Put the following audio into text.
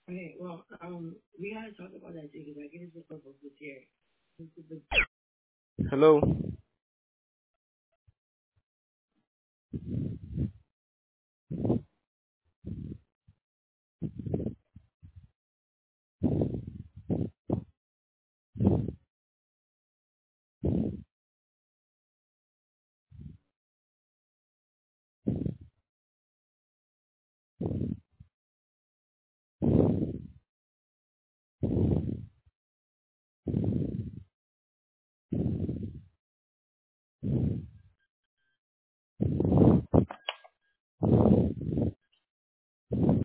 Okay, well, we gotta talk about that too because I get it for both this year. Hello.